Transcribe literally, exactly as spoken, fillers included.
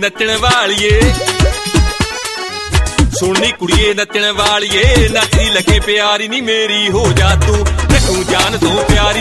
नचण वालिए सुननी कुड़िए नचण वालिए नचदी लगे प्यारी नी मेरी हो जा तू नचू जान तू प्यारी